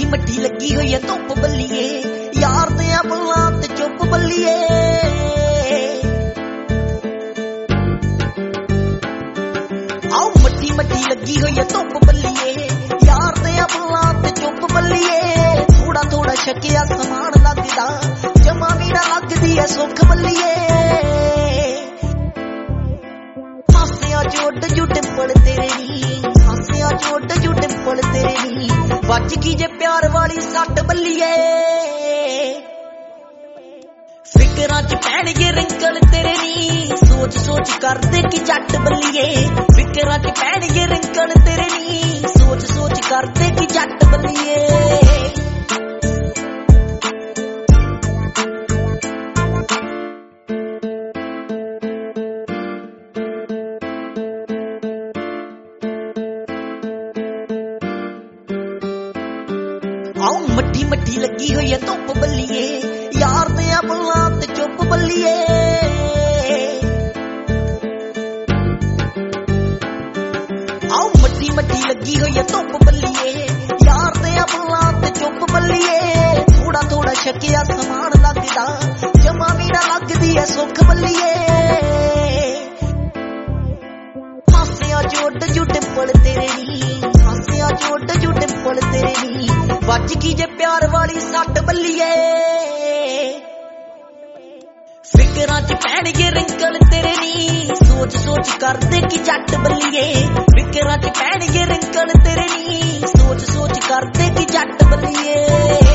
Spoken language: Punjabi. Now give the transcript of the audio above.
ਮੱਠੀ ਲੱਗੀ ਹੋਈ ਐ ਧੁੱਪ ਬੱਲੀਏ, ਯਾਰ ਤੇ ਆ ਬੁੱਲਾਂ ਤੇ ਚੁੱਪ ਬੱਲੀਏ। ਆਓ ਮੱਠੀ ਮੱਠੀ ਲੱਗੀ ਹੋਈ ਐ ਧੁੱਪ ਬੱਲੀਏ, ਯਾਰ ਤੇ ਆ ਬੁੱਲਾਂ ਤੇ ਚੁੱਪ ਬੱਲੀਏ। ਥੋੜਾ ਥੋੜਾ ਛਕਿਆ ਸਮਾਨ ਲੱਗਦਾ, ਜਮਾ ਵੀ ਨਾ ਲੱਗਦੀ ਐ ਸੁੱਖ ਬੱਲੀਏ। ਹਾਸਿਆਂ ਚ ਉੱਡ ਜੂ ਟਿੰਪਲ ਤੇਰੇ ਨੀ, ਹਾਸਿਆਂ ਚ ਉੱਡ ਜੂ ਟਿੰਪਲ ਤੇਰੇ ਨੀ। ਵੱਜ ਗਈ ਜੇ ਪਿਆਰ ਵਾਲੀ ਸੱਟ ਬੱਲੀਏ, ਫਿਕਰਾਂ ਚ ਪੈਣਗੇ ਰਿੰਕਲ ਤੇਰੇ ਨੀ। ਸੋਚ ਸੋਚ ਕਰਦੇ ਕਿ ਜੱਟ ਬੱਲੀਏ, ਫਿਕਰਾਂ ਚ ਪੈਣਗੇ ਰਿੰਕਲ ਤੇਰੇ ਨੀ। ਸੋਚ ਸੋਚ ਕਰਦੇ ਕਿ ਜੱਟ ਬੱਲੀਏ। ਆਓ ਮੱਠੀ ਮੱਠੀ ਲੱਗੀ ਹੋਈ ਐ ਧੁੱਪ ਬੱਲੀਏ, ਯਾਰ ਤੇ ਆ ਬੁੱਲਾਂ ਤੇ ਚੁੱਪ ਬੱਲੀਏ। ਆਓ ਮੱਠੀ ਮੱਠੀ ਲੱਗੀ ਹੋਈ ਐ ਧੁੱਪ ਬੱਲੀਏ, ਯਾਰ ਤੇ ਆ ਬੁੱਲਾਂ ਤੇ ਚੁੱਪ ਬੱਲੀਏ। ਥੋੜਾ ਥੋੜਾ ਛਕਿਆ ਸਮਾਨ ਲੱਗਦਾ, ਜਮਾ ਵੀ ਨਾ ਲੱਗਦੀ ਐ ਸੁੱਖ ਬੱਲੀਏ। ਹਾਸਿਆਂ ਚ ਉੱਡ ਜੂ ਟਿੰਪਲ ਤੇਰੇ ਨੀ, ਹਾਸਿਆਂ ਚ ਉੱਡ ਜੂ ਟਿੰਪਲ ਤੇਰੇ ਨੀ। ਵੱਜ ਗਈ ਜੇ ਪਿਆਰ ਵਾਲੀ ਸੱਟ ਬੱਲੀਏ, ਫਿਕਰਾਂ ਚ ਪੈਣਗੇ ਰਿੰਕਲ ਤੇਰੇ ਨੀ। ਸੋਚ ਸੋਚ ਕਰਦੇ ਕਿ ਜੱਟ ਬੱਲੀਏ, ਫਿਕਰਾਂ ਚ ਪੈਣਗੇ ਰਿੰਕਲ ਤੇਰੇ ਨੀ। ਸੋਚ ਸੋਚ ਕਰਦੇ ਕਿ ਜੱਟ ਬੱਲੀਏ।